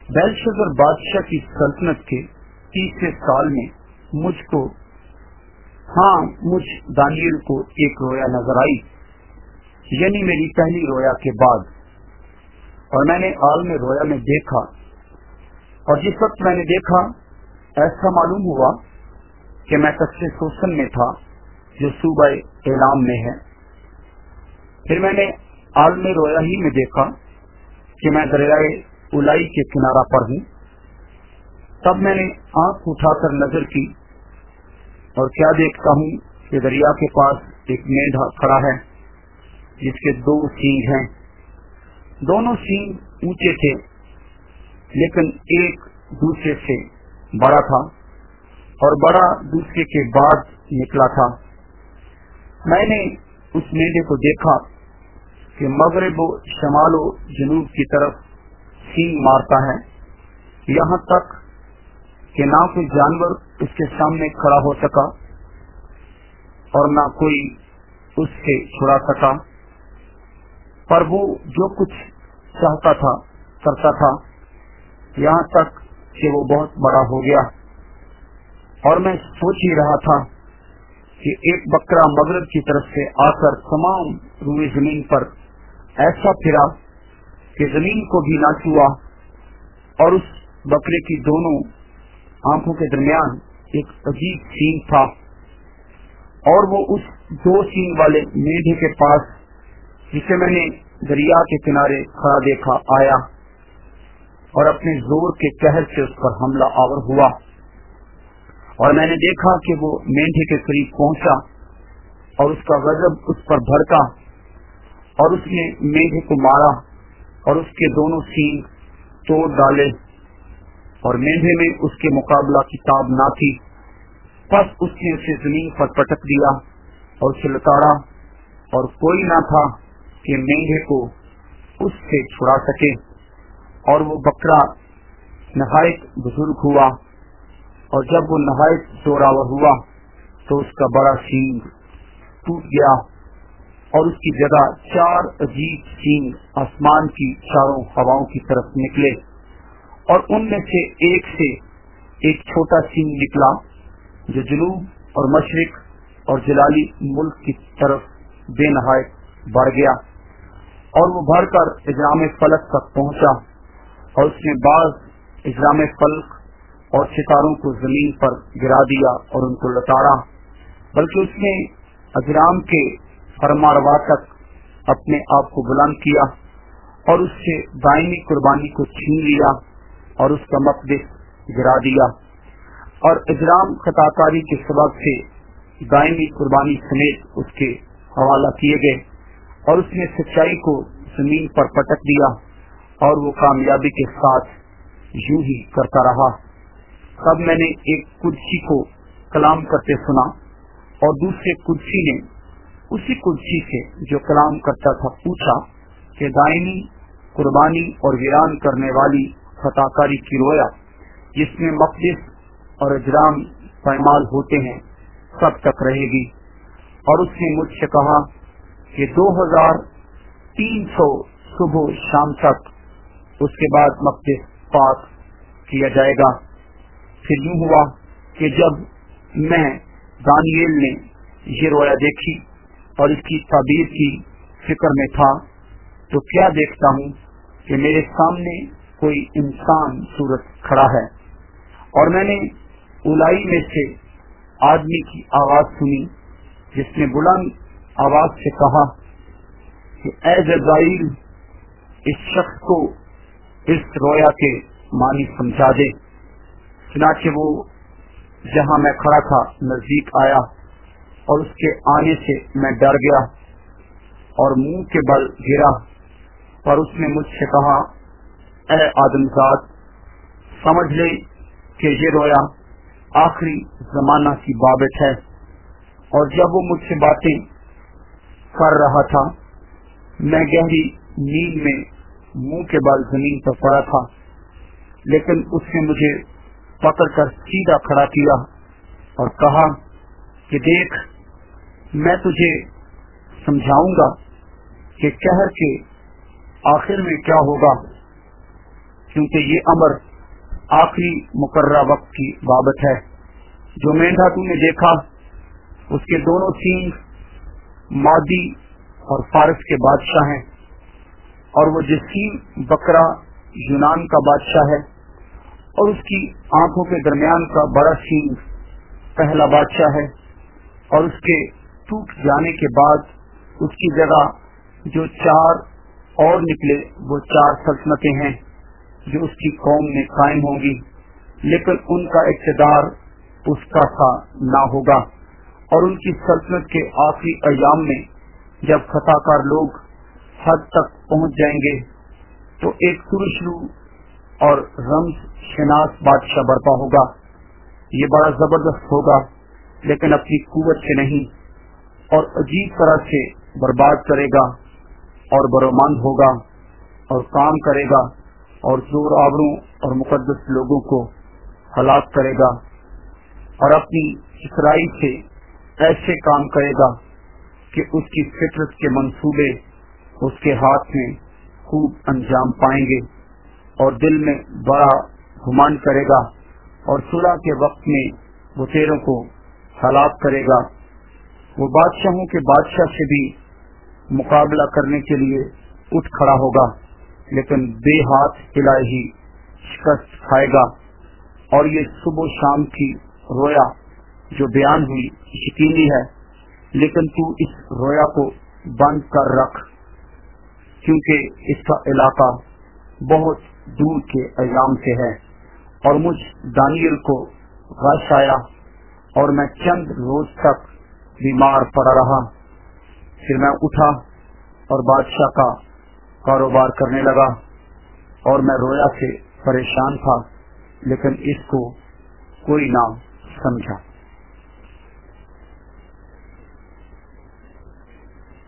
Belshazzar बादशाह की सल्तनत के 30वें साल में मुझ दानियल को एक रोया नजर आई, यानी मेरी पहली रोया के बाद। और मैंने आल में रोया में देखा, और जिस वक्त मैंने देखा ऐसा मालूम हुआ कि मैं कस्रे सोसन में था जो सूबा एलाम में है। फिर मैंने आल में रोया ही में देखा कि मैं दरियाए उलाई के किनारा पर हूँ। तब मैंने आंख उठाकर नजर की और क्या देखता हूँ कि दरिया के पास एक मेंढा खड़ा है जिसके 2 सींग हैं। दोनों सींग ऊंचे थे, लेकिन एक दूसरे से बड़ा था और बड़ा दूसरे के बाद निकला था। मैंने उस मेंढे को देखा कि मगरिब शमाल जनूब की तरफ सींग मारता है, यहाँ तक कि ना कोई जानवर उसके सामने खड़ा हो सका और ना कोई उससे छुड़ा सका। पर वो जो कुछ चाहता था करता था, यहाँ तक कि वो बहुत बड़ा हो गया। और मैं सोच ही रहा था कि एक बकरा मगरब की तरफ से आकर तमाम रूए जमीन पर ऐसा फिरा कि जमीन को भी ना छुआ, और उस बकरे की दोनों आंखों के दरमियान एक अजीब सींग था, और वो उस 2 सींग वाले मेढे के पास, जिसे मैंने दरिया के किनारे खड़ा देखा, आया और अपने जोर के कहर से उस पर हमला आवर हुआ। और मैंने देखा कि वो मेंढे के करीब पहुंचा और उसका गजब उस पर भड़का, और उसने मेंढे को मारा और उसके दोनों सींग तोड़ डाले, और मेंढे में उसके मुकाबला की ताब ना थी। बस उसने उसे जमीन पर पटक दिया और उसे लताड़ा, और कोई ना था कि मेंढे को उससे छुड़ा सके। और वो बकरा नहायत बुजुर्ग हुआ, और जब वो नहायत जोरावर हुआ तो उसका बड़ा सींग टूट गया, और उसकी जगह 4 अजीब सींग आसमान की चारों हवाओं की तरफ निकले, और उनमें से एक छोटा सींग निकला जो जनूब और मशरिक और जलाली मुल्क की तरफ बेनहायत बढ़ गया, और वो बढ़कर इजराम फलक तक पहुंचा, और उसने बाज इजराम फलक और सितारों को जमीन पर गिरा दिया और उनको लताड़ा। बल्कि उसने अजराम के फरमारवा तक अपने आप को बुलंद किया, और उससे दायमी कुर्बानी को छीन लिया और उसका मकदस गिरा दिया। और इजराम खताकारी के सबब से दायमी कुर्बानी समेत उसके हवाला किए गए, और उसने सच्चाई को जमीन पर पटक दिया, और वो कामयाबी के साथ यूं ही करता रहा। तब मैंने एक कुर्सी को कलाम करते सुना, और दूसरे कुर्सी ने उसी कुर्सी से जो कलाम करता था पूछा कि दायमी कुर्बानी और वीरान करने वाली खताकारी की रोया जिसमें मकदस और इजराम पैमाल होते हैं कब तक रहेगी? और उसने मुझसे कहा कि 2300 सुबह शाम तक, उसके बाद मकदस पाक किया जाएगा। फिर यूं हुआ कि जब मैं दानियल ने ये रोया देखी और इसकी ताबीर की फिक्र में था, तो क्या देखता हूँ कि मेरे सामने कोई इंसान सूरत खड़ा है, और मैंने उलाई में से आदमी की आवाज सुनी जिसने बुलंद आवाज से कहा कि ऐ जब्राइल, इस शख्स को इस रोया के मानी समझा दे। चुनाचे वो जहां मैं खड़ा था नजदीक आया, और उसके आने से मैं डर गया और मुंह के बल गिरा, और उसने मुझसे कहा, ऐ आदमजाद, समझ ले कि ये रोया आखिरी जमाना की बाबत है। और जब वो मुझसे बातें कर रहा था, मैं गहरी नींद में मुंह के बल जमीन पर पड़ा था, लेकिन उसने मुझे पकड़कर सीधा खड़ा किया और कहा कि देख, मैं तुझे समझाऊंगा कि कहर के आखिर में क्या होगा, کیونکہ یہ امر آخری مقررہ وقت کی بابت ہے۔ جو مینڈھا تو نے دیکھا اس کے دونوں سینگ مادی اور فارس کے بادشاہ ہیں، اور وہ جسیم بکرا یونان کا بادشاہ ہے، اور اس کی آنکھوں کے درمیان کا بڑا سینگ پہلا بادشاہ ہے، اور اس کے ٹوٹ جانے کے بعد اس کی جگہ جو 4 اور نکلے وہ 4 سلطنتیں ہیں جو اس کی قوم میں قائم ہوں گی، لیکن ان کا اقتدار اس کا سا نہ ہوگا، اور ان کی سلطنت کے آخری ایام میں جب خطا کار لوگ حد تک پہنچ جائیں گے تو ایک سرشرو اور رمز شناس بادشاہ برپا ہوگا۔ یہ بڑا زبردست ہوگا لیکن اپنی قوت سے نہیں، اور عجیب طرح سے برباد کرے گا اور برومند ہوگا اور کام کرے گا اور زور آوروں اور مقدس لوگوں کو ہلاک کرے گا، اور اپنی چترائی سے ایسے کام کرے گا کہ اس کی فطرت کے منصوبے اس کے ہاتھ میں خوب انجام پائیں گے، اور دل میں بڑا گمان کرے گا، اور صلح کے وقت میں وہ تیروں کو ہلاک کرے گا۔ وہ بادشاہوں کے بادشاہ سے بھی مقابلہ کرنے کے لیے اٹھ کھڑا ہوگا، لیکن بے ہاتھ ہلائے ہی شکست کھائے گا۔ اور یہ صبح و شام کی رویا جو بیان ہوئی یقینی ہے، لیکن تو اس رویا کو بند کر رکھ، کیونکہ اس کا علاقہ بہت دور کے ایام سے ہے۔ اور مجھ دانیل کو غش آیا اور میں چند روز تک بیمار پڑا رہا، پھر میں اٹھا اور بادشاہ کا کاروبار کرنے لگا، اور میں رویا سے پریشان تھا لیکن اس کو کوئی نہ سمجھا۔